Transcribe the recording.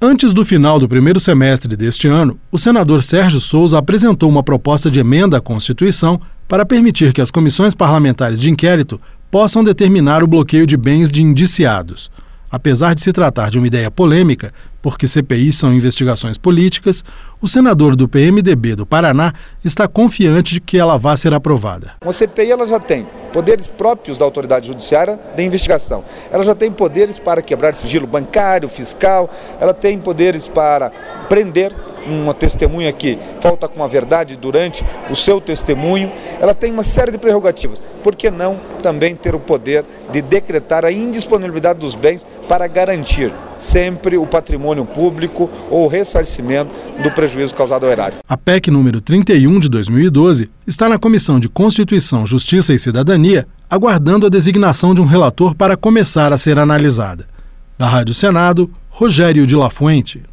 Antes do final do primeiro semestre deste ano, o senador Sérgio Souza apresentou uma proposta de emenda à Constituição para permitir que as comissões parlamentares de inquérito possam determinar o bloqueio de bens de indiciados. Apesar de se tratar de uma ideia polêmica, porque CPIs são investigações políticas, o senador do PMDB do Paraná está confiante de que ela vá ser aprovada. Uma CPI ela já tem poderes próprios da autoridade judiciária de investigação. Ela já tem poderes para quebrar sigilo bancário, fiscal, ela tem poderes para prender uma testemunha que falta com a verdade durante o seu testemunho. Ela tem uma série de prerrogativas. Por que não também ter o poder de decretar a indisponibilidade dos bens para garantir sempre o patrimônio público ou o ressarcimento do prejuízo causado ao erário? A PEC número 31 de 2012 está na Comissão de Constituição, Justiça e Cidadania, aguardando a designação de um relator para começar a ser analisada. Da Rádio Senado, Rogério de La Fuente.